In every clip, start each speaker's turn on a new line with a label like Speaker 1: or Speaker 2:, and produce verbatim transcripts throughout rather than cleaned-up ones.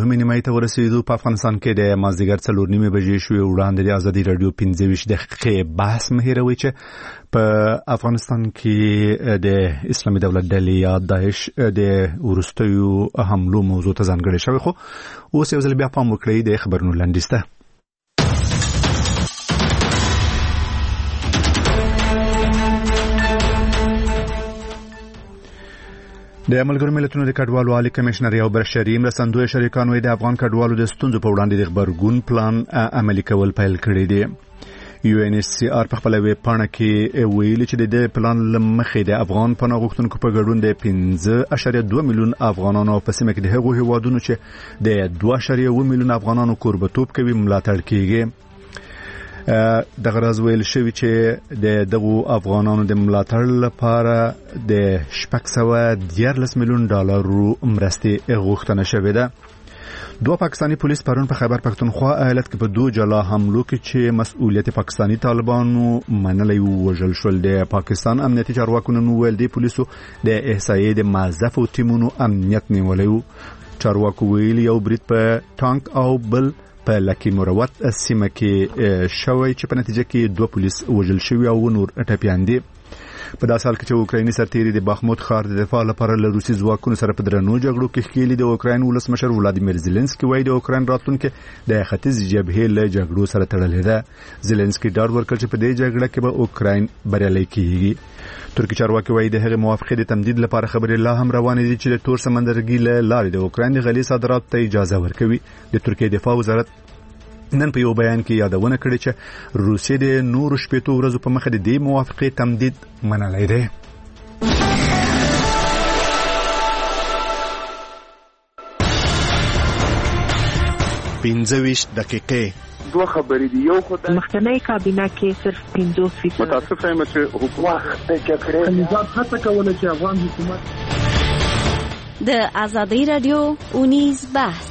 Speaker 1: دوهمې نیمایي ته ورسېدو. په افغانستان کې د مازدیګر څلور نیمې بجې شوې. وړاندې د ازادي راډیو پنځه ویشت دقیقې بحث مه هېروئ چې په افغانستان کې د اسلامي دولت ډلې یا داعش د وروستیو حملو موضوع ته ځانګړې شوې. خو اوس یو ځل بیا پام وکړئ د خبرونو لنډیز ته. د ملګرو ملتونو د کډوالو عالی کمشنر یو بشري مرستندوی شریکان وایي د افغان کډوالو د ستونزو په وړاندې د خبرګون پلان عملي کول پیل کړی دی. یو ان ایچ سی آر په خپل ویب پاڼه کې ویلي چې د دې پلان لمخې د افغان پناه غوښتونکو په ګډون د پنځه اعشاریه دوه میلیون افغانانو په سیمه کې د هغو هیوادونو چې د دوه اعشاریه اووه میلیون افغانانو کوربتوب کوي ملاتړ کیږي. د غرض ویل شوی چې د دغو افغانانو د ملاتړ لپاره د شپږ سوه دیارلس میلیون ډالرو مرستې غوښتنه شوې ده. دوه پاکستانی پولیس پرون په خیبر پختونخوا ایالت کې په دوه جلا حملو کې چې مسؤلیت پاکستانی طالبانو منلې وژل شول. د پاکستان امنیتي چارواکو نن ویل دی پولیسو د احصایې د معزفو ټیمونو امنیت نیولی. چارواکو ویل یو برید په ټانک او بل په لکی مروت سیمه کې شوی چې په نتیجه کې دوه پولیس وژل شوي او نور ټپیان دي. په داسې حال کې چې اوکرایني سرتیري د باخموت ښار د دفاع لپاره له روسي ځواکونو سره په درنو جګړو کې ښکېلي. د اوکراین ولسمشر ولادیمیر زيلنسکي وایي د اوکراین راتلونکي د ختیځ جبهې له جګړو سره تړلې ده. زيلنسکي ډاډ ورکړ چې په دې جګړه کې به اوکراین بریالی کیږي. ترکی چارواکي وایي د هغې موافقې د تمدید لپاره خبرې لا هم روانې دي چې د تور سمندرګي له لارې د اوکراین د غلې صادراتو ته اجازه ورکوي. د ترکیې دفاع وزارت نن په یو بیان کې یادونه کړې چې روسیې د نورو شپېتو ورځو په مخه د دې موافقې تمدید منلی دی.
Speaker 2: پنځه ویشت دقیقې
Speaker 3: دوه خبرې دي. یو خدای
Speaker 4: مخکنی کابینه کې صرف پنځوس فیصد
Speaker 3: متاسف یم چې حکومت
Speaker 5: کړی نظام هڅه کوله چې افغان حکومت
Speaker 6: د ازادي رادیو اونیز بحث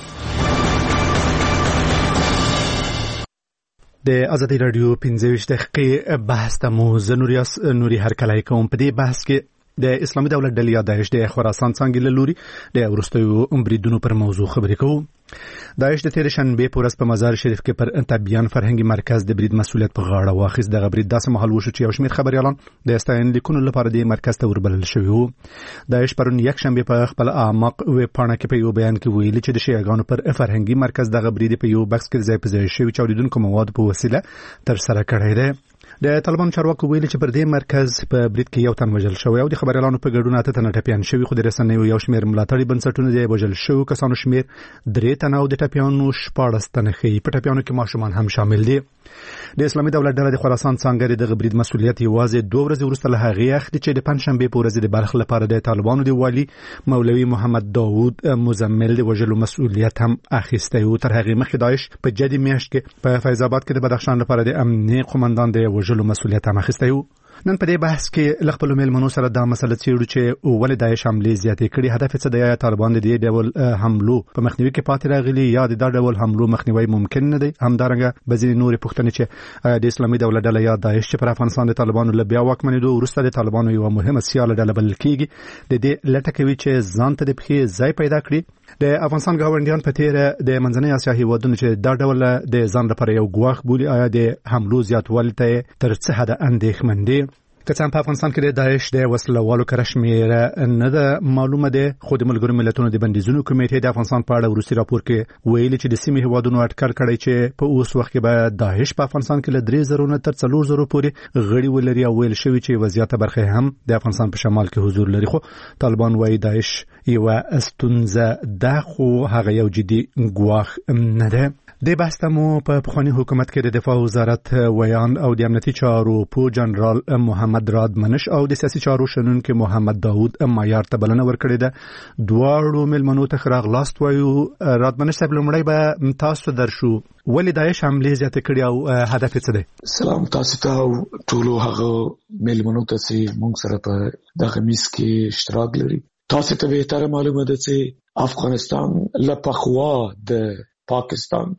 Speaker 1: د ازادي رادیو پنځه ویشت دقیقې بحث ته مو زه نوریاس نوري هرکلی کوم. په دې بحث کې د اسلامي دولت ډلې یا داعش د خراسان څانګې له لوري د وروستیو بریدونو پر موضوع خبرې کوو. داعش د تېرې شنبې په ورځ په مزار شریف کې پر تبیان فرهنګي مرکز د برید مسؤلیت په غاړه واخیست. دغه برید داسې مهال وشو چې یو شمېر خبریالان د ستاینلیکونو لپاره د مرکز ته وربلل شوي وو. داعش پرون یک شنبې په خپل اعماق ویب پاڼه کې په یو بیان کې ویلي چې د شیعاګانو پر فرهنګي مرکز دغه برید په یو بکس کې ځای په ځای شوي چې اوریدونکو مواد په وسیله ترسره کړی دی. د طالبان چارواکو ویلي چې پر دې مرکز په برید کې یو تن وژل شوی او د خبريالانو په ګډون اته تنه ټپیان شوي. خو د رسنیو یو شمېر ملاتړي بنسټونه د وژل شوو کسانو شمېر درې تنه او د ټپیانو شپاړس تنه ښیي. په ټپیانو کې ماشومان هم شامل دي. د اسلامي دولت ډله د خراسان څانګې د برید مسؤلیت یوازې دوه ورځې وروسته له هغې اخلي چې د پنجشنبې په ورځ د بلخ لپاره د طالبانو د والي مولوي محمد داوود مزمل د وژلو مسؤلیت هم اخیستی و. تر هغې مخکې داعش په جدي میاشت کې په فیض آباد کې د بدخشان لپاره د امنیه قومندان د وژلو مسؤلیت هم اخیستی و. نن په دې بحث کې له خپلو میلمنو سره دا مسله څېړو چې ولې داعش حملې زیاتې کړي، هدف څه دی، یا طالبان د دې ډول حملو په مخنیوي کې پاتې راغلي یا د دا ډول حملو مخنیوی ممکن نه دی. همدارنګه به ځینې نورې پوښتنې چې د اسلامي دولت ډله یا داعش چې پر افغانستان د طالبانو له بیا واکمنېدو وروسته د طالبانو یوه مهمه سیاله ډله بلل کېږي، د دې لټه کوي چې ځان ته د پښې ځای پیدا کړي. د افغانستان ګاونډیان په تیره د منځنۍ اسیا هیوادونو چې دا ډول د ځان لپاره یو ګواښ بولي، آیا د حملو زیاتوالي ته تر څه حده اندېښمن دي؟ که څه هم په افغانستان کې د داعش د وسلوالو کره شمېره نه ده معلومه ده، خو د ملګرو ملتونو د بندیزونو کمیټې د افغانستان په اړه وروستي راپور کې ویلي چې د سیمې هیوادونو اټکل کړی چې په اوس وخت کې به داعش په افغانستان کې له درې زرو نه تر څلور زرو پورې غړي ولري او ویل شوي چې وضعیت برخه هم د افغانستان په شمال کې حضور لري. خو طالبان وایي داعش یوه ستونزه ده، خو هغه یو جدي ګواښ نه ده. د بحث ته مو په پخواني حکومت کې د دفاع وزارت ویان او د امنیتي چارو پو جنرال محمد راد منش او د سیاسي چارو شنونکي محمد داوود معیار ته بلنه ورکړې ده. دواړو مېلمنو ته ښه راغلاست وایو. راد منش صاحب، لومړی به تاسو درشو، ولې داعش حملې زیاتې کړي او هدف یې څه دی؟
Speaker 5: سلام تاسو ته او ټولو هغه مېلمنو ته چې موږ سره په دغه میز کې اشتراک لري. تاسو ته بهتره معلومه ده چې افغانستان له پخوا د پاکستان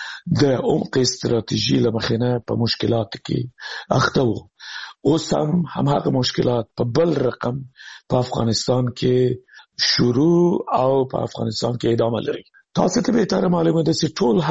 Speaker 5: د عمق استراتیژي لمخینه په مشکلات کې اخته وو. اوس هم هماغه مشکلات په بل رقم په افغانستان کې شروع او په افغانستان کې ادامه لري. تاسو ته به تر معلومه ده چې ټول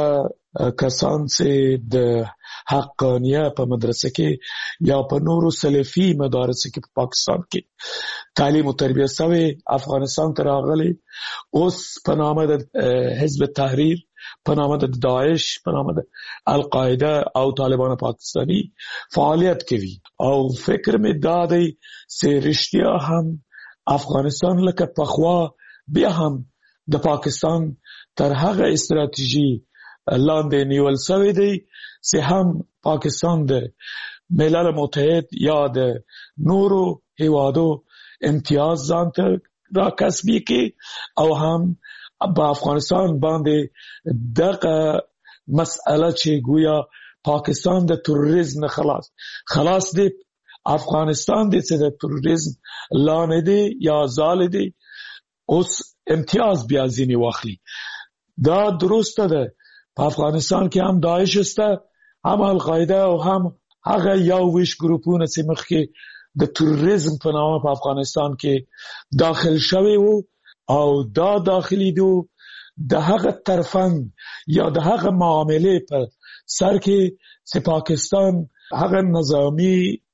Speaker 5: هغه کسان چې د حقانیه په مدرسه کې یا په نورو سلفي مدارس کې په پاکستان کې تعلیم او تربیه سوي افغانستان ته راغلي اوس په نامه د حزب تحریر په نامه د داعش په نامه د القاعده او طالبان پاکستانی فعالیت کوي او فکر می دادی چې رښتیا هم افغانستان لکه پخوا بیا هم د پاکستان تر هغه استراتیژي لاندې نیول شوی دی چې هم پاکستان د ملل متحد یا د نورو هیوادو امتیاز ځان ته را کسبي کې او هم په افغانستان باندې دغه مسأله چې گویا پاکستان د تروریزم نه خلاص خلاص دی افغانستان د چې د تروریزم لاندې دی یا زال دی اوس امتیاز بیا ځینې واخلي دا درسته ده په افغانستان کې هم داعش شته هم القاعده او هم هغه یو ویش ګروپونه چې مخکې د تروریزم په نامه په افغانستان کې داخل شوي وو او دا داخلي دو د هغه طرفن یا د هغه معاملې په سر کې چې پاکستان هغه نظامی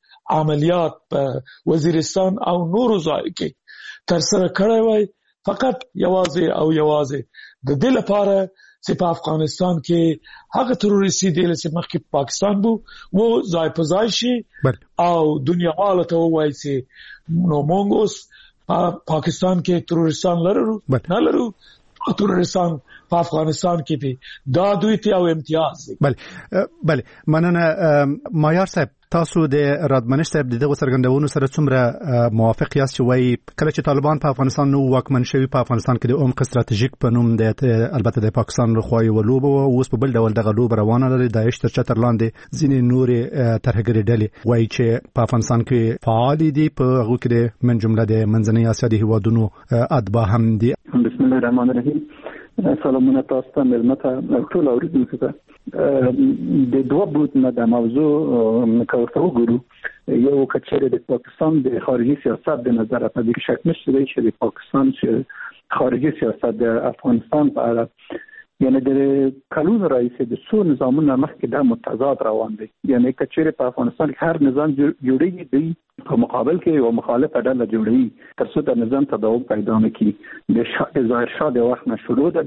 Speaker 5: عملیات په وزیرستان او نورو ځای کې تر سره کړی وای فقط یوازې او یوازې د دې لپاره چې په افغانستان کې هغه تروریستي ډلې چې مخکې پاکستان بو وو ځای په ځای شي او دنیا والا ته وایي چې نو مونږ اوس په پاکستان کې تروریستان لرو نه لرو تروریستان په افغانستان کې دي دا دوی ته او امتیاز دي.
Speaker 1: بله بله مننه مایار صاحب تاسو د رادمنش صاحب دغه څرګندونو سره څومره موافق یاست چې وایي کله چې طالبان په افغانستان نو واکمن شوي په افغانستان کې د عمق استراتیژیک په نوم د البته د پاکستان لخوا یو لوبه او اوس په بل ډول دغه لوبه روانه لري داعش تر چتر لاندې ځینې نورې ترهګري ډلې وایي چې په افغانستان کې فعال دي په هغه کې من جمله د منځنۍ اسیا د هیوادونو اتباع هم دي.
Speaker 3: بسم الله الرحمن الرحیم. سلامونه تاسو ته ملمته ټول اوریدونکو ته د دوه بود نه د موضوع نکوته وګورو یو کچره د پاکستان د خارجي سیاست د نظر په دې شک نشته چې د پاکستان چې خارجي سیاست د افغانستان په اړه یعنی د قانون رئیس د څو نظامونو مخکې د متضاد روان دي یعنی کچره په افغانستان کې هر نظام جوړیږي دی په مقابل کې یو مخالف ډله جوړوي تر څو د نظام تداوم پیدا نکړي د شاه ظاهر شاه د وخت نه شروع ده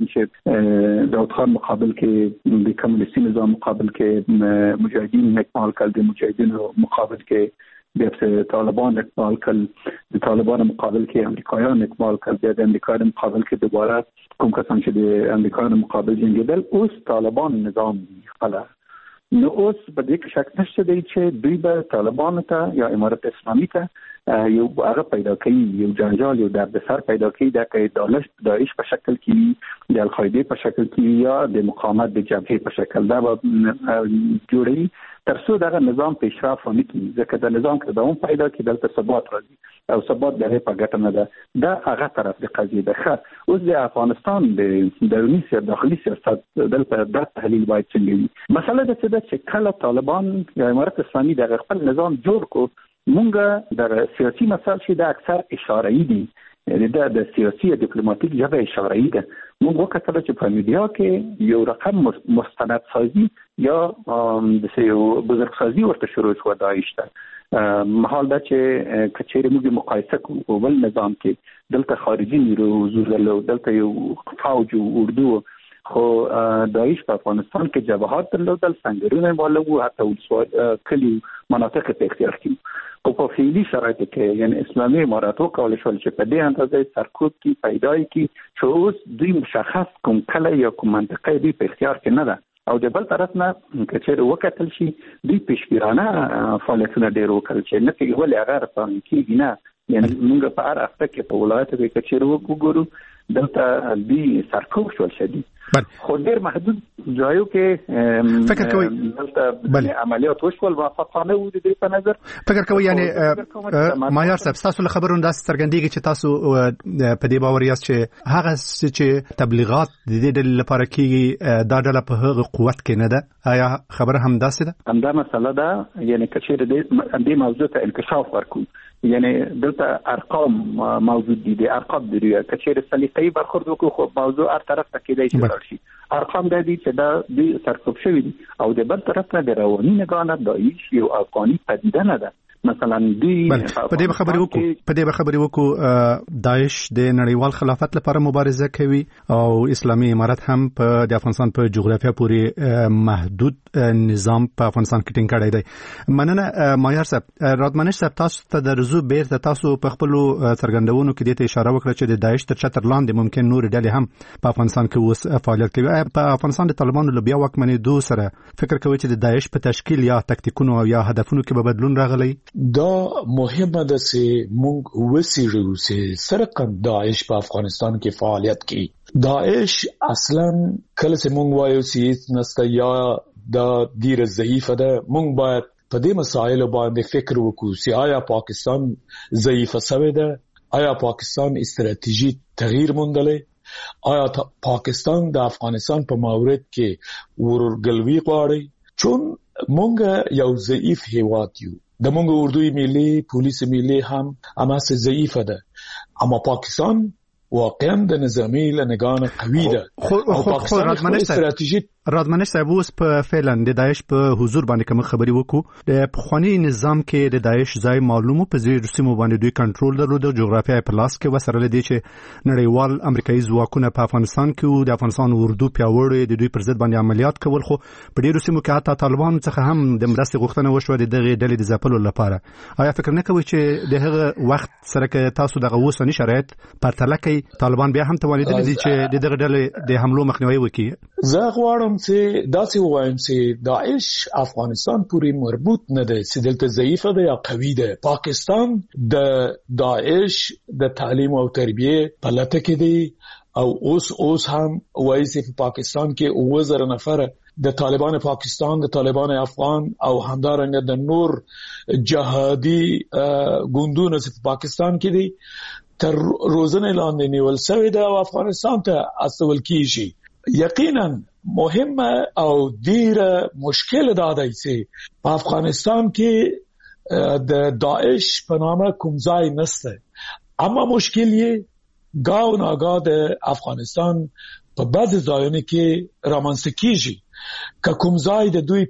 Speaker 3: چې داود خان مقابل کې د کمونیستي نظام مقابل کې مجاهدین اکمال کړل د مجاهدینو مقابل کې د طالبان اکمال کړل د طالبان مقابل کې امریکایان اکمال کړل د امریکایانو مقابل کې دوباره کوم کسان چې د امریکایانو مقابل جنگیدل اوس طالبان نظام خلا نو اوس په دې کې شک نشته دی چې دوی به طالبان ته یا امارت اسلامي ته یو هغه پیدا کوي یو جنجال یو دردسر پیدا کوي د داعش داعش په شکل کې د القاعده په شکل کې یا د مقاومت د جبهه په شکل دا به جوړي تر څو دغه نظام پیشرفت ونکړي ځکه د نظام کې دوام پیدا کړي دلته ثبات راځي او ثبات د په ګټه نه ده دا هغه طرف د قضیه ده. اوس د افغانستان د دولي سیاست داخلي سیاست دلته د تحلیل باید څنګه وي مسله د څه ده چې کله طالبان یا امارت اسلامي د خپل نظام جوړ کو مونږ د سیاسي مسایل چې د اکثر اشاره‌ای دي یعنی دا د سیاسي ډیپلوماټیک ژبه اشاره‌ای ده موږ وکړل چې په میډیا کې یو رقم مستند سازي یا د یو بزرګ سازي ورته شروع شو داعش ته محال ده چې کچېره موږ مقایسه کوو ول نظام کې دلته خارجي نیرو زورلو دلته یو فوج او اردو خو داعش په افغانستان کې جبهات درلودل څنګهونه والو حتی کلی مناطق په اختیار کې او په فعلی شرایط کې یعنی اسلامي امارات وکول شو چې په دې اندازې سرکوب کې پیدای کې چې اوس دوی مشخص کوم کله یا کوم منطقه دی په اختیار کې نه ده او د بل طرف نه کچېره وکتل شي دوی پېشبیرانه فعالیتونه ډېر وکړل چې نه کې ولې هغه راځي کېږي نه یعنی موږ په هر هفته کې په ولایت کې کچېره وګورو دلته دی سرکوب شول شدید خو ډېر محدود ځایو کې
Speaker 1: فکر کوي
Speaker 3: دلته عملیات وشول موافقانه و دي په نظر
Speaker 1: فکر کوي یعنی مایار صاحب تاسو له خبرونو داس څرګندېږي چې تاسو په دې باور یاست چې هغه چې تبلیغات د دې ډلې لپاره کېږي دا ډله په هغه قوت کې نه ده آیا خبره هم داسې ده
Speaker 3: همدا مسله ده یعنی کچېره دې موضوع ته انکشاف ورکړو یعنی دلته ارقام موجود دي د ارقام د کچېر سلیقې برخورد وکړو خو موضوع هر طرف ته کېدای شي ورشي. ارقام د دې چې دا د سرکوب شوی دي او د بل طرف ته د رواني نگاه داعش یو افغاني پدیده نه ده. مثلا دی
Speaker 1: په دې خبرې وکړو په دې خبرې وکړو داعش د نړیوال خلافت لپاره مبارزه کوي او اسلامي امارت هم په د افغانستان په جغرافیه پورې محدود نظام په افغانستان کې ټینګ کړی دی. مننه مایار صاحب. رادمنش صاحب تاسو ته درزو بیرته تاسو په خپل څرګندونو کې د اشاره وکړه چې د داعش تر چتر لاندې ممکن نور ډلې هم په افغانستان کې اوس فعالیت کوي. په افغانستان د طالبانو له بیا واکمنېدو سره فکر کوي چې د داعش په تشکیل یا تکتیکونو یا هدفونو کې به بدلون راغلی؟
Speaker 5: دا مهمه ده چې موږ وسیږو چې سرقم داعش په افغانستان کې فعالیت کوي. داعش اصلا کله چې موږ وایو چې نسته یا دا ډیره ضعیفه ده، موږ باید په دې مسایلو باندې فکر وکړو چې آیا پاکستان ضعیفه شوی ده، آیا پاکستان استراتیژي تغییر موندلی، آیا پاکستان د افغانستان په مورد کې ورګلوي غواړي. چون موږ یو ضعیف هیواد یو، د موږ اردوی ملي پولیس ملي هم هماسه ضعیفه ده، اما پاکستان واقعا د نظامی لنگان قوی ده.
Speaker 1: او پاکستان خپل استراتیژي رادمنش صاحب اوس په فعلا د داعش په حضور باندې کوم خبري وکړو. د پخوانی نظام کې د داعش ځای معلومو په زیر سیمو باندې دوی کنټرول درلود، جغرافیه په لاس کې وسره لدی چې نړیوال امریکایي ځواکونه په افغانستان کې او د افغانستان اردو پیاوړی د دوی پر ضد باندې عملیات کول، خو په ډیرو سیمو کې حتی طالبان څخه هم د مرستې غوښتنه وشوه د دغه ډلې د ځپلو لپاره. آیا فکر نه کوئ چې د هغه وخت سره کې تاسو دغه اوسنی شرایط پرتله کوي طالبان بیا هم توانیدل دي چې د دغه ډلې د حملو مخنیوي وکړي؟
Speaker 5: زه غواړم چې داسې وایم چې داعش افغانستان پورې مربوط نه دی چې دلته ضعیفه ده یا قوي ده. پاکستان د داعش د تعلیم او تربیه په لټه کې دی او اوس اوس هم وایي چې په پاکستان کې اووه زره نفر د طالبان پاکستان، د طالبان افغان او همدارنګه د نور جهادي ګوندونو چې په پاکستان کې دي تر روزنه لاندې نیول شوی ده او افغانستان ته استول کیږي. یقینا مهمه او ډیره مشکل ده چې په افغانستان کې د داعش په نامه کوم ځای نشته، اما مشکل یې گاو ناگاه د افغانستان په بعض ځایونو کې رامنځته کیږي. که کوم ځای د دوی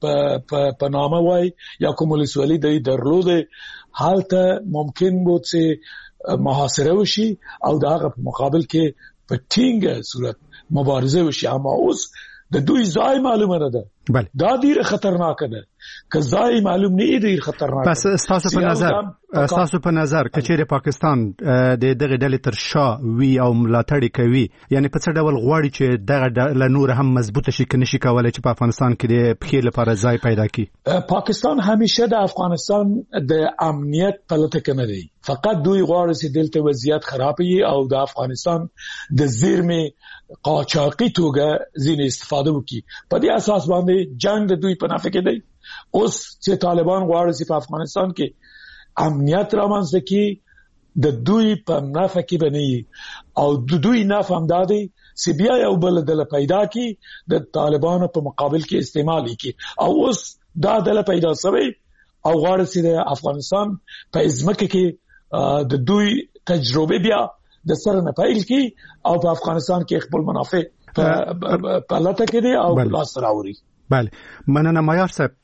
Speaker 5: په نامه وای یا کوم ولسوالي د درلوده، حالته ممکن بود چې محاصره وشي او د هغه په مقابل کې په ټینګه صورت مبارزه وشي. اما اوس د دوی ځای معلومه نه ده.
Speaker 1: بله
Speaker 5: دا ډیره خطرناکه ده. که ځای معلوم نه ډیر خطرناک.
Speaker 1: بس تاسو په نظر تاسو په نظر کچېره پاکستان د دغه ډلې تر شا وی او ملاتړ کوي، یعنی په څه ډول غواړي چې دغه ډله نور هم مضبوطه شي کني شي کولای چې په افغانستان کې د پخې لپاره ځای پیدا کړي؟
Speaker 5: پاکستان همیشه د افغانستان د امنیت په لټه کې نه دی، فقط دوی غواړي چې دلته وضعیت خراب وي او د افغانستان د زیرمې قاچاقي توګه ځین استفاده وکړي. په دې اساس باندې جنگ د دوی په نفع کې دی. اوس چې طالبان غواړي چې په افغانستان کې امنیت رامنځته کړي، د دوی په نفع کې بنئ او د دوی نفع هم دادی چې بیا یو بل ډله پیدا کړي د طالبانو په مقابل کې استعمال کړي. او اوس دا ډله پیدا شوی او غواړي چې د افغانستان په ځمکه کې د دوی تجربه بیا د سره نه پیل کړي او په افغانستان کې خپل منافع په لټه کې دي او لاس راوړي.
Speaker 1: بله مننه مایار صاحب.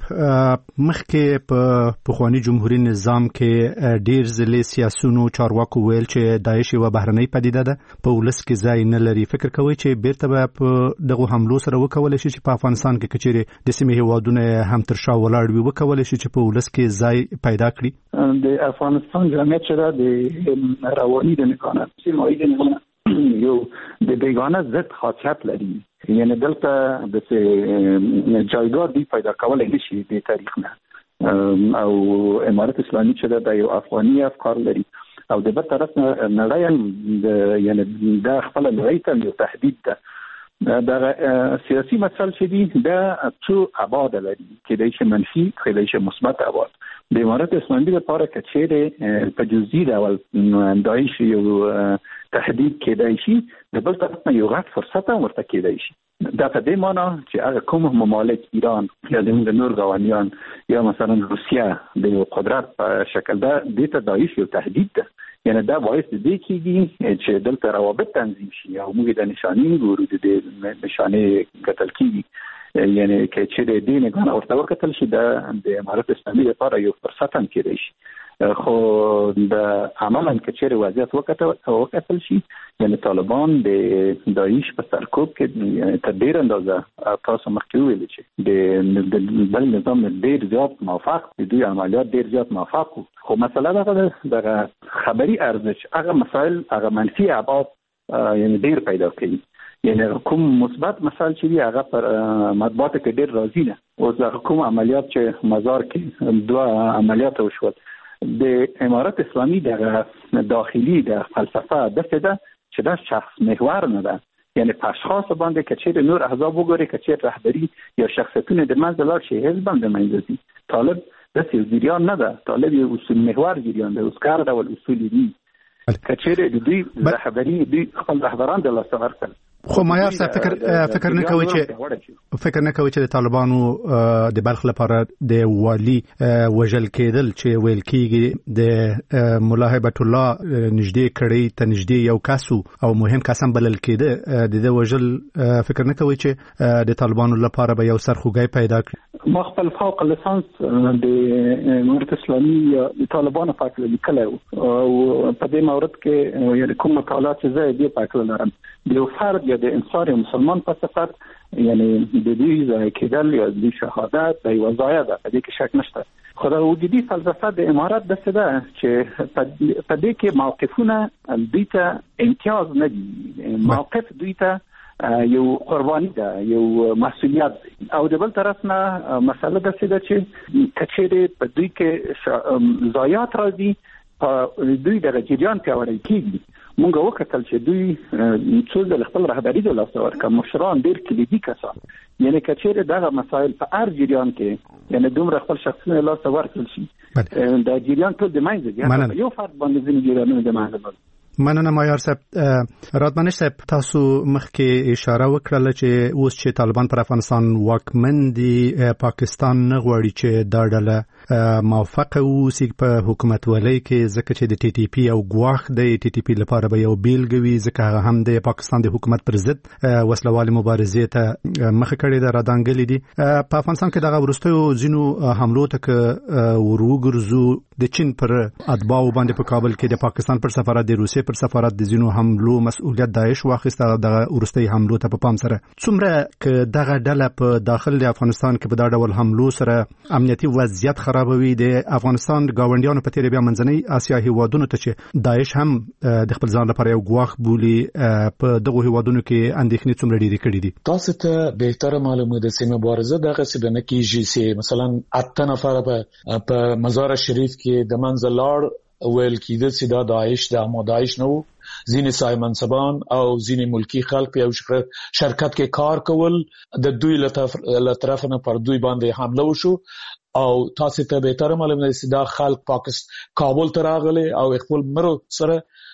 Speaker 1: مخکې په پخوانی جمهوریت نظام کې ډیر ځلې سیاسيونو چارواکو ویل چې داعش یو بهرنۍ پدیده ده، په ولس کې ځای نه لري. فکر کوي چې بیرته به په دغه حملو سره وکولای شي چې په افغانستان کې کچېره د سیمې هیوادونه هم تر شا ولاړ وي، وکولای شي چې په ولس کې ځای پیدا کړي؟
Speaker 3: د افغانستان جامعیت چې د رواني د نکانه سیمایي نه یو د بیگانه ضد خاصیت لري، یعنی دلته د جایگاه دی پیدا کول نشي د تاریخ نه. او امارت اسلامي چې د یو افغاني افکار لري او د بل طرف نه نړۍ یعنی د خپل نړۍ ته یو تهدید ده. دا سیاسي مسل چې دي دا څو ابعاد لري، کېدای شي منفي، کېدای شي مثبت ابعاد. د امارت اسلامي لپاره کچېره په جزئي ډول داعش یو تهدید کېدای شي، د بل طرف نه یو غټ فرصت هم ورته کېدای شي. دا په دې معنی چې هغه کوم ممالک ایران یا د نور غوانیان یا مثلا روسیه د یو قدرت په شکل دا د داعش یو تهدید ده، یعنی دا باعث دې کېږي چې دلته روابط تنظیم شي او موږ د نشانې ګورو د نشانې قتل کېږي، یعنی که چې د دې نه ورته ورکتل شي دا د امارت اسلامي لپاره یو فرصت هم کېدای شي. خو د عملاً که چیرې وضعیت وکتل وکتل شي، یعنی طالبان د داعش په سرکوب کې تر ډېر اندازه تاسو مخکې وویل چې د بل نظام ډېر زیات موافق د دوی عملیات ډېر زیات موافق وو، خو مسله دا ده دغه خبري ارزش هغه مسایل هغه منفي ابعاد یعنی ډېر پیدا کوي. یعنی کوم مثبت مثال چې دی هغه پر مطبوعات کې ډېر راځي نه، او هغه کوم عملیات چې مزار کې دوه عملیات وشول د امارت اسلامي دغه داخلي د فلسفه دغه ده چې دا شخص محور نه ده، یعنی په اشخاص باندې کچېر نور احزاب وګوري، کچېر رهبری یا شخصیتونه د منځ لار شي حزب هم د منځ دي. طالب د جریان نه ده، طالب یو اصول محور جریان ده، اوس کار ډول اصول دي کچېر د دوی رهبری دوی خپل رهبران د لاس ورکړل.
Speaker 1: خو معیار صاحب فکر فکر نه کوي چې فکر نه کوي چې د طالبانو د بلخ لپاره د والی وجل کېدل چې ویل کېږي د مولا هیبت الله نږدې کړي ته نږدې یو کاسو او مهم کسان بلل کېده، د دې وجل فکر نه کوي چې د طالبانو لپاره به یو سرخوږی پیدا کړي.
Speaker 3: ما خپل فوق لیسانس د امارت اسلامي د طالبانو په اړه لیکلی او په دې مورد کې یعنی کوم مطالعات چې زه یې په اړه لرم د یو فرد یا د انصار مسلمان په صفت یعنی د دې ځای کېدل یا د شهادت د یو ځای ده، په دې کې شک نشته. خو د وجودي فلسفه د امارت د څه ده چې په دې کې موقفونه دوی ته امتیاز نه دي، موقف دوی ته یو قرباني ده، یو مسؤلیت ده، او د بل طرف نه مسله د څه ده چې کچېره په دوی کې ضایعات راځي، په دوی د جریان پیاوړی کېږي. مونږ وکتل چې دوی څو د خپل رهبری د لاس ورکړ مشران ډېر کلیدي کسان، یعنی کچېره دغه مسایل په هر جریان کې یعنی دومره خپل شخصي لاس ورکړل شي د جریان ټول د منځ دي، یو فرد باندې ځینې جریانونه د منځ.
Speaker 1: مننه معیار صاحب. رادمنش صاحب تاسو مخکې اشاره وکړه چې اوس چې طالبان پر افغانستان واکمن دي، پاکستان نه غواړي چې دا ډله موافق اوسي په حکومت ولۍ کې، ځکه چې د ټي ټي پی او ګواښ د ټي ټي پی لپاره به یو بیلګه وي، ځکه هغه هم د پاکستان د حکومت پر ضد وسلوالې مبارزې ته مخه کړې ده، رادانګلې دي. په افغانستان کې دغه وروستیو ځینو حملو ته وروګرځو د چین پر اتباعو باندې په کابل کې د پاکستان پر سفارت د روسیې پر سفارت د ځینو حملو مسؤلیت داعش واخیسته، دغه وروستي حملو ته په پام سره څومره ک دغه ډله په داخل د افغانستان کې په دا ډول حملو سره امنیتي وضعیت خرابوي. د افغانستان ګاونډیانو په تیر بیا منځنۍ اسیا هیوادونو ته چې داعش هم د خپل ځان لپاره یو ګواښ بولي، په دغه هیوادونو کې اندېښنې څومره ډېرې کړې دي؟
Speaker 5: تاسو ته بهتره معلومه ده چې مبارزه دغه څه بنه کیږي چې مثلا اته نفر په مزار شریف کې د منځ لاړ ویل کېده چې دا داعش د امو داعش نه وو، ځینې صاحب منصبان او ځینې ملکی خلک په یو شرکت کې کار کول، د دوی له طرف نه پر دوی باندې حمله وشو او تاسو ته به تر معلومه ده چې دا خلک پاکستان کابل ته راغلي او خپل مرو سره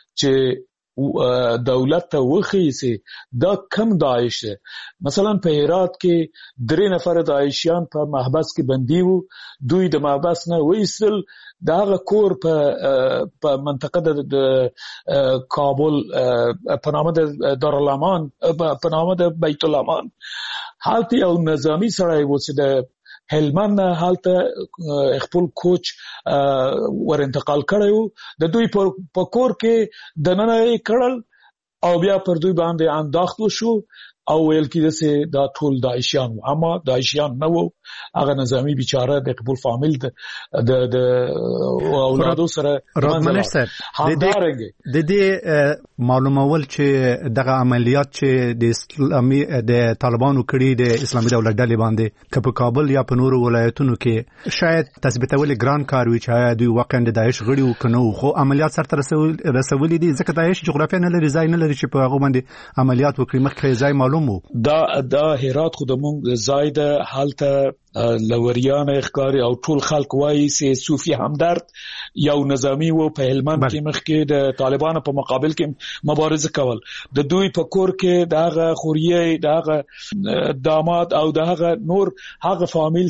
Speaker 5: چې دولت ته وخی چې دا کم داعش ده. مثلا په هرات کې درې نفر داعشیان په محبس کې بندي وو، دوی د محبس نه وېستل، داغه کور په په منطقه د کابل په نامه د دارالامان په نامه د بیت الامان حالت یو نظامی سړی و چې د هلمند حالت خپل کوچ ور انتقال کړو، د دوی په کور کې د نن کړل او بیا پر دوی باندې انداخت وشو او ویل کېده چې دا ټول داعشیان وو، اما داعشیان نه وو، هغه نظامی بیچاره د خپل فامیل د د اولادو سره
Speaker 1: رادمنش صاحب د دې معلومول چې دغه عملیات چې د اسلامي د طالبانو کړي د اسلامي دولت ډلې باندې که په کابل یا په نورو ولایتونو کې شاید تثبیتول ګران کار وي چې دوی واقعا د داعش غړي وکنو، خو عملیات سره رسولي دي ځکه داعش جغرافیه نه لري، ځای نه لري چې په هغه باندې عملیات وکړي. مخکې ځای معلوم معلوم وو.
Speaker 5: دا دا هرات خو د مونږ زاید حالته لوریان اخکاری او ټول خلک وایي چې صوفي همدرد یو نظامی وو په هلمند کې مخکې د طالبانو په مقابل کې مبارزه کول. د دوی په کور کې دغه خوريه دغه داماد او دغه نور هغه فامیل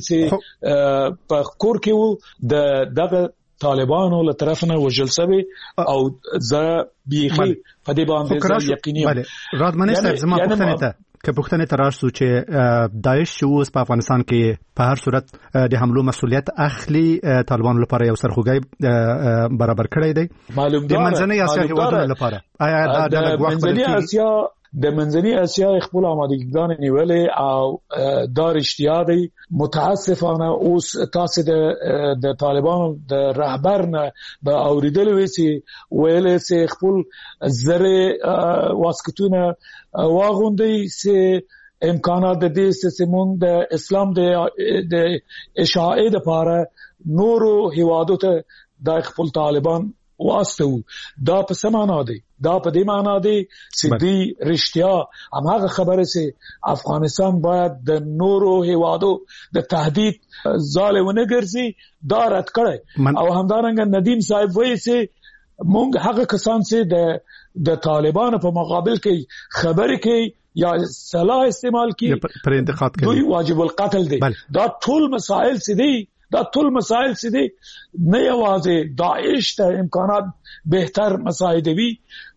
Speaker 5: چې په کور کې وو د دغه طالبانو له طرفنا وجل سوي او ز بيخي په دې باندې یقیني
Speaker 1: بله رادمنې صاحب زما پوښتنه ته که پوښتنه ته راشو چې داعش اوس په افغانستان کې په هر صورت د حملو مسؤلیت اخلي طالبانو لپاره یو سرخوږی برابر کړی دی
Speaker 5: معلوم
Speaker 1: دی منځنۍ اسیا هیوادونو لپاره. آیا دا د
Speaker 5: منځنۍ اسیا د منځنۍ اسیا خپل آمادګیګان نیولې او دا رښتیا دی. متاسفانه اوس تاسو د د طالبانو د رهبرنه به اوریدل وی چې ویلې چې خپل زره واسکتونه واغوندي چې امکانات د دې چې موږ د اسلام د د اشاعه لپاره نورو هیوادو ته د خپل طالبان واسطه دا په سمانا دی. دا په دې معنا دی چې دی رښتیا همغه خبره چې افغانستان باید د نورو هیوادو د تهدید ظالمونه ګرځي دا رد کړي او همدارنګه ندیم صاحب وایي چې مونږ هغه کسان چې د د طالبانو په مقابل کې خبرې کوي یا سلاح استعمال کوي
Speaker 1: پر انتقاد کوي
Speaker 5: دوی واجب القتل دي. دا ټول مسائل چې دي دا ټول مسائل چې دي نه یوازې داعش ته امکانات بهتر مساعده وي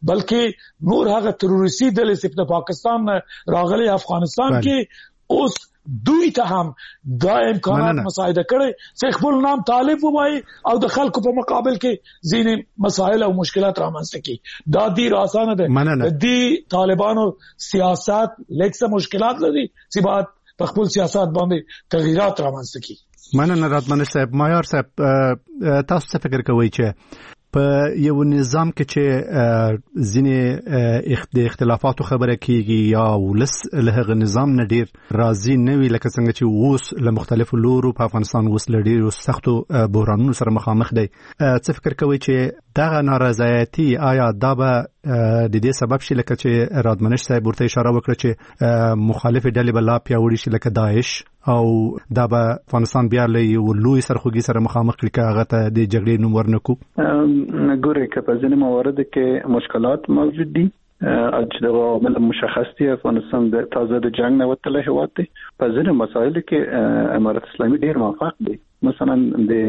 Speaker 5: بلکې نور هغه تروریستي ډلې چې په پاکستان راغلي افغانستان کې اوس دوی ته هم دا امکانات مساعده کړي چې خپل نام طالب وایي او د خلکو په مقابل کې ځینې مسائل او مشکلات رامنځته کړي. دا ډیر اسانه ده. د طالبانو سیاست لکه مشکلات لري چې بعد په خپل سیاست باندې تغیرات رامنځته کړي.
Speaker 1: مننه رادمن صاحب. مایار صاحب تاسو څه فکر کوئ چې په یو نظام کې چې ځینې د اختلافاتو خبره کیږي یا ولس له هغه نظام نه ډیر راضي نه وي لکه څنګه چې اوس له مختلفو لورو په افغانستان اوس له ډیرو سختو بحرانونو سره مخامخ دی، څه فکر کوئ چې دغه نارضایتي آیا دا به د دې سبب شي لکه چې رادمنش صاحب ورته اشاره وکړه چې مخالف ډلې به لا پیاوړي شي لکه داعش او دا به افغانستان بیا له یو لوی سرخوږي سره مخامخ کړي که هغه ته د جګړې نوم ورنکو؟
Speaker 3: ګورئ که په ځینې موارد کې مشکلات موجود دي او چې د عوامل مشخص دي، افغانستان د تازه د جنگ نه وتلی هېواد دی. په ځینې مسایلو کې امارت اسلامي ډیر موفق دی، مثلا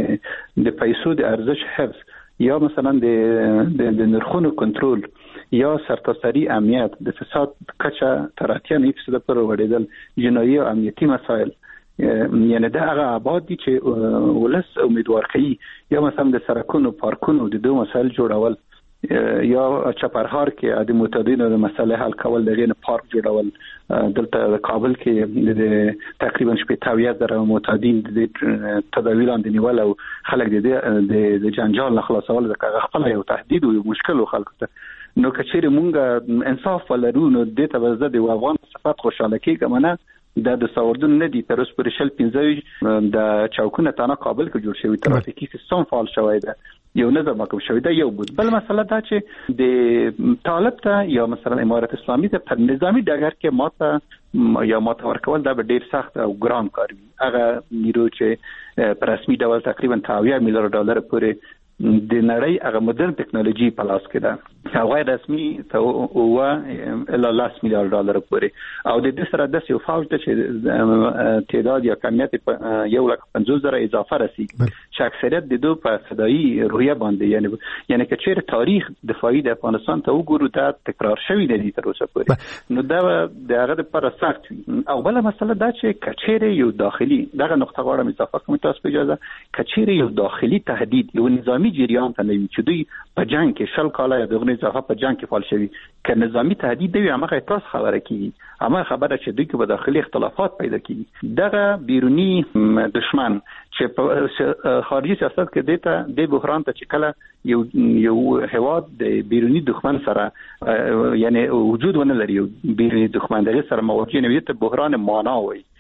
Speaker 3: د د پیسو د ارزش حفظ یا مثلا د د نرخونو کنټرول یا سرتاسري امنیت، د فساد کچه تر اتیا نه فیصد پورې وړېدل، جنایي او امنیتي مسایل، یعنی دا هغه آباد دي چې ولس امیدوار کوي، یا مثلا د سرکونو پارکونو د دوه مسایل جوړول، یا چپرهار کې د معتادینو د مسلې حل کول، دغه نه پارک جوړول. دلته د کابل کې د تقریبا شپږ اویا زره معتادین د تداوی لاندې نیول او خلک د د جنجال نه خلاصول د خپل یو تهدید او مشکل خلکو ته. نو کچېره مونږ انصاف ولرو نو د ته زده د افغان صفات خوشاله کېږم نه دا د ساوردون نه دي. تر اوسه پورې شل پنځه د چوکونه تانا کابل کې جوړ شوی، ترافیکي سیستم فعال شوی دی، یو نظم حاکم شوی دی. یو بود بل مسله دا چې د طالب ته یا مثلا امارت اسلامي ته په نظامی ډګر کې ماته یا ماته ورکول دا به ډیر سخت او ګران کار وي. هغه نیرو چې په رسمي ډول تقریبا اویا میلیارډ ډالر پورې د نړۍ هغه مدرن ټکنالوژي په لاس کې ده، او غیر رسمي ته او الا لاس میلیارډ ډالر پورې، او د دې سره د یو فوج د چې تعداد یا کمیت یو لک پنځوس زره اضافه رسیدي چې اکثریت د دوه په فدایي روحیه باندې، یعنی یعنی که چیرې تاریخ دفاعي د افغانستان ته وګورو دا تکرار شوی دی تر اوسه پورې، نو دا د هغه لپاره سخت وي. او بل مسله دا چې کچېره یو داخلي دغه نقطه غواړم اضافه کوم تاسو په اجازه، کچېره یو داخلي تهدید یو نظامی جریان ته نوي چې دوی په جنگ کې شل کاله یا دغه اضافه په جنگ کې فعال شوی، که نظامی تهدید دی هغه تاسو خبره کیږي، اما خبره چې دوی کې په داخلي اختلافات پیدا کیږي. دغه بیرونی دشمن چې په خارجي سیاست کې دیتا د بحران ته چې کله یو یو هواد د بیرونی دښمن سره یعنی وجود ونه لري، یو بیرونی دښمن دغه سره مواجه نه وي ته بحران معنا وي.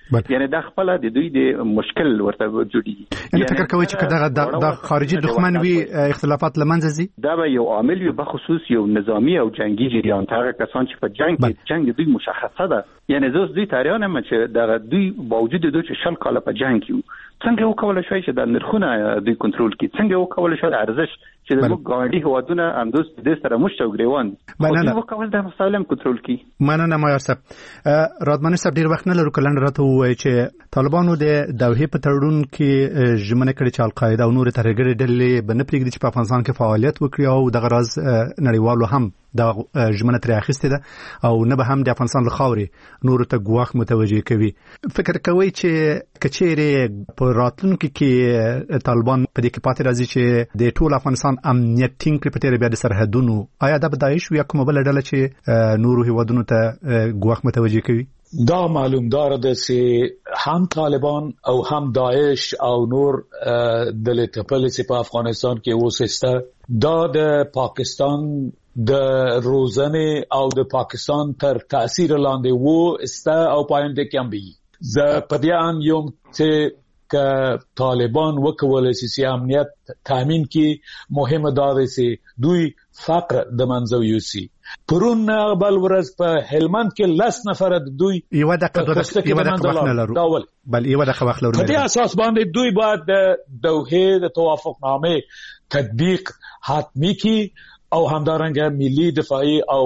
Speaker 3: یعنی د خپل د دوی د مشکل ورته جوړیږي.
Speaker 1: یعنی فکر کوي چې دا د خارجي دښمن وی اختلافات لمنځه ځي،
Speaker 3: دا به یو عامل وي، به خصوص یو نظامی او جنگي جریان. هغه کسان چې په جنگ کې جنگ دوی مشخصه ده، یعنی زه دوی تاریخ نه چې دا دوی باوجود دوی چې شل کاله په جنگ کې څنګه وکول شوی چې د نرخونه دوی کنټرول کړي، څنګه وکول شوی ارزش چې د موږ ګاونډي هوادونه اندوس د سره مشت او ګریوان
Speaker 1: باندې
Speaker 3: وکول د مسالم کنټرول کړي.
Speaker 1: مننه مایار صاحب. رادمنش صاحب ډیر وخت نه لرو کلن راته وایي چې طالبانو د دوحې په تړون کې ژمنه کړې چې القاعده او نور ترهګر ډلې به نه پرېږدي چې په افغانستان کې فعالیت وکړي، او دغه راز نړیوالو هم دا ژمنه ترې اخیستې ده او نه به هم د افغانستان له خاورې نور ته ګواښ متوجه کوي. فکر کوي چې کچېرې په راتلونکي کې طالبان په دې کې پاتې راځي چې د ټول افغانستان امنیت ټینګ کړي په تیر بیا د سرحدونو، آیا دا به داعش یا کومه بل ډله چې نورو هیوادونو ته ګواښ متوجه کوي؟
Speaker 5: دا معلوم دار ده چې هم طالبان او هم داعش او نور دلې تپلې چې په افغانستان کې وسسته دا د پاکستان د روزنه او د پاکستان تر تاثیر لاندې وو استه او پاینده کې هم بي ز پدیان یوم چې ک طالبان وکول سي امنیت تامین کې مهمه ده چې دوی فقر د منځو یوسي. پرون بل ورځ په هلمند کې لس نفر دوی
Speaker 1: یو دقیقه یو دقیقه وخت نه لرو بل یو دقیقه وخت لرو.
Speaker 5: په دې اساس باندې دوی باید د دوحې د توافقنامه تطبیق حتمی کی او همدارنګه ملي دفاعي او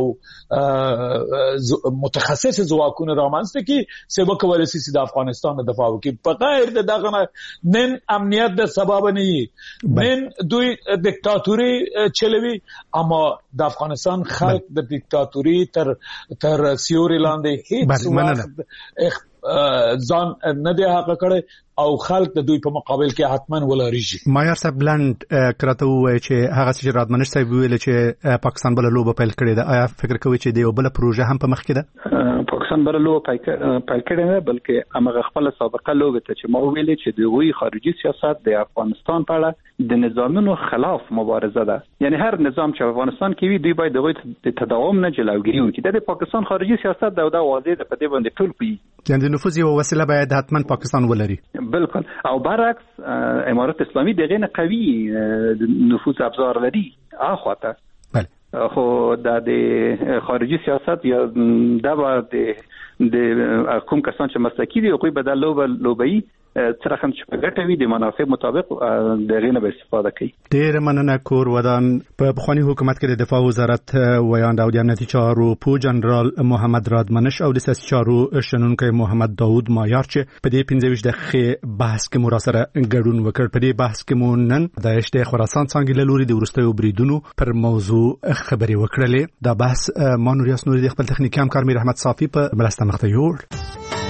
Speaker 5: متخصص ځواکونه رامنځته کی چې وکولای شي د افغانستان د دفاع وکړي. په غیر د دغه نن امنیت د سبب نه وي، نن دوی دیکتاتوري چلوي، اما د افغانستان خلک د دیکتاتوري تر تر سیوري لاندې هیڅ ځان نه دی حق کړي او خلک د دوی په مقابل کې حتمن ولاریږي.
Speaker 1: مایار صاحب بلند کرته وایي چې هغه چې رادمنش صاحب ویل چې پاکستان بل لوبه پیل کړې ده، آیا فکر کوي چې د یو بل پروژه هم په مخ کې ده؟
Speaker 3: پاکستان بل لوبه پیل کړې نه، بلکې هغه خپل سابقه لوبه ته چې ما ویل چې دوی خارجي سیاست د افغانستان په اړه د نظامونو خلاف مبارزه ده. یعنی هر نظام چې افغانستان کې وي دوی باید د تداوم نه جلوګیری وکړي. د پاکستان خارجي سیاست دا د واضح ده په دې باندې ټول پی،
Speaker 1: یعنی د نفوذ یو وسیله باید حتما پاکستان ولري.
Speaker 3: بالکل. او برعکس امارات اسلامي دغه نه قوي نفوذ ابزار لري اخواته.
Speaker 1: بله
Speaker 3: خو د خارجي سیاست یا د د کوم کسان چې مسلکی دي خو به د لوب لوبي څرخم چې په ګټه وي د منافع مطابق دغه نه استفاده کوي.
Speaker 1: ډیر مننه. کور ودان په بخوانی حکومت کې د دفاع وزارت ویاند او د امنیتي چارو پو جنرال محمد رادمنش او د سیاسي چارو شنونکي محمد داوود مایار چې په دې پنځه ویشت دقیقې بحث کې مو سره ګډون وکړ. په دې بحث کې مو نن د اشته خراسان څنګه له لوري د ورستیو بریدونو پر موضوع خبري وکړلې. دا بحث ما نور یاسنور د خپل تخنیکی همکار میر احمد صافي په مرسته مخته یوړ.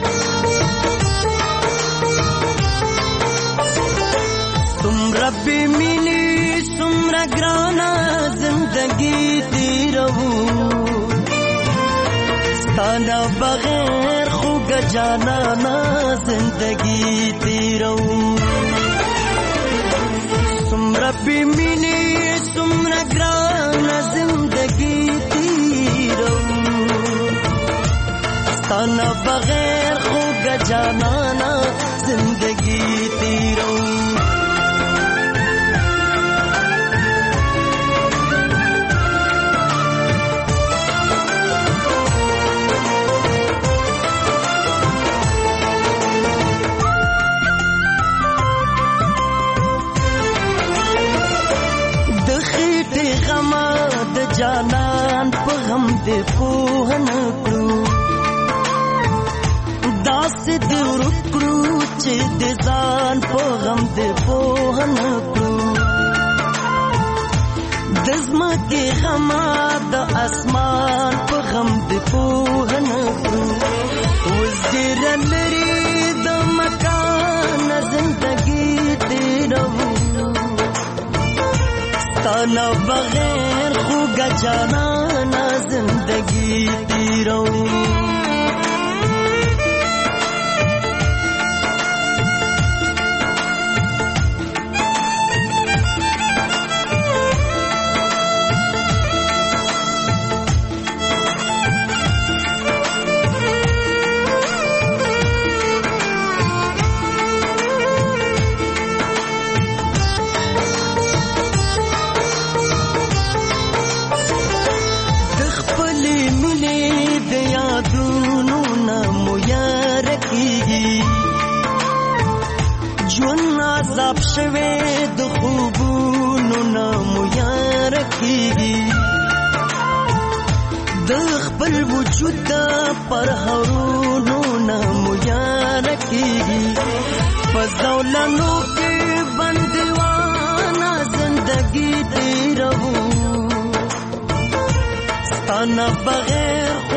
Speaker 7: ربی مینی سمرا گرانا زندگی تیرو ستانا بغیر خوگ جانا نا زندگی تیرو سمرا بی مینی سمرا گرانا زندگی تیرو ستانا بغیر خوگ جانا نا زندگی تیرو جانان په غم دې پوهن کړو داس دې ورکړو چې دې ځان په غم دې پوهن کړو د زمکه غم د اسمان په غم دې پوهن کړو وزیر لري د مکان زندگی دې رہو تانا بغیر خوگا جانا نا زندگی تیرو شوه د خوبونو نامو یار کیږي د خپل وجود پر هرونو نامو یار کیږي پزولانو کې بندوانا زندگی تیرو ستانا بغیر